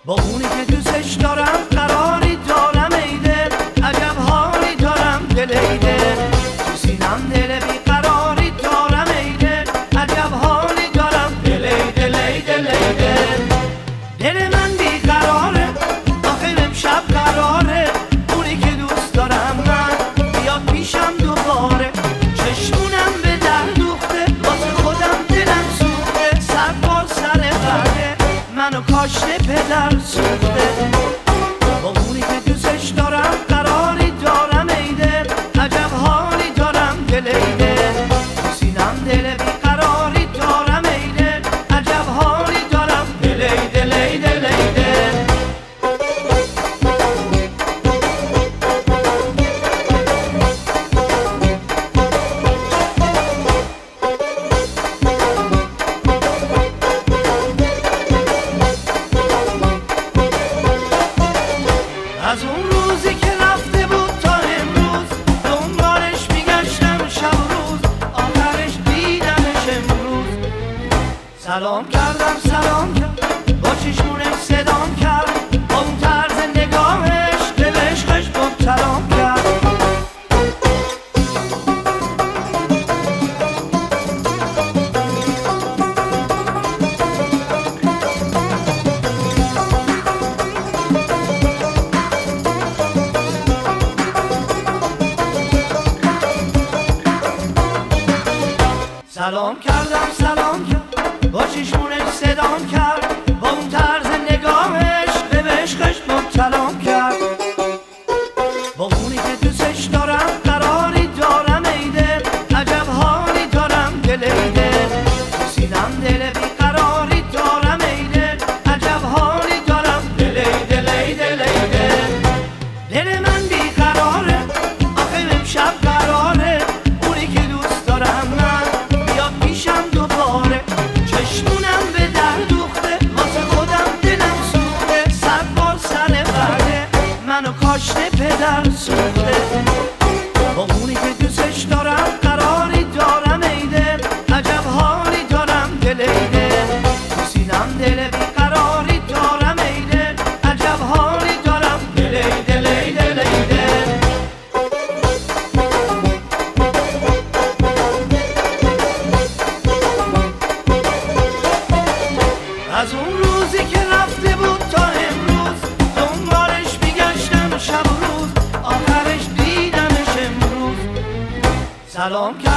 با اونی که دوستش دارم قراری دارم ای دل، عجب حالی دارم دل ای دل، تو سینم دل بیقراری دارم ای دل، عجب حالی دارم دل ای دل ای دل ای دل. دل من بیقراره آخه امشب قراره اونی که دوست دارم من بیاد پیشم دوباره، چشمونم به در دوخته واسه خودم دلم سوخته، سر بار سر قرده منو کاشته پدر سوخته. با اونی که دوستش دارم قراری دارم ای دل، عجب حالی دارم دل ای دل، تو سینم دل بیقراری دارم ای دل، عجب حالی دارم دل ای دل ای دل ای دل. از اون روزی که رفته بود تا امروز دنبالش میگشتم شب و روز، آخرش دیدمش امروز. سلام کردم سلام کرد با چشمونش صدام کرد، با اون طرز نگاهش به عشقش مبتلام کرد. سلام کردم سلام کرد با چشمونش صدام کرد، با اون طرز نگاهش به عشقش مبتلام کرد. با اونی که دوستش دارم قراری دارم ای دل، عجب حالی دارم دل ای دل، تو سینم دل بیقراری دارم ای دل، عجب حالی دارم دل ای دل ای دل ای دل. دل من بیقراره آخه امشب قراره اونی که دوست دارم من بیاد پیشم دوباره، چشمونم به در دوخته واسه خودم دلم سوخته، سر بار سر قرده منو کاشته پدر سوخته. با اونی که دوستش دارم قراری دارم ای دل، عجب حالی دارم دل ای دل، تو سینم دل بیقراری دارم ای دل، عجب حالی دارم دل ای دل ای دل ای دل. از اون روزی که رفته بود تا امروز دنبالش میگشتم شب و روز، آخرش دیدمش امروز. سلام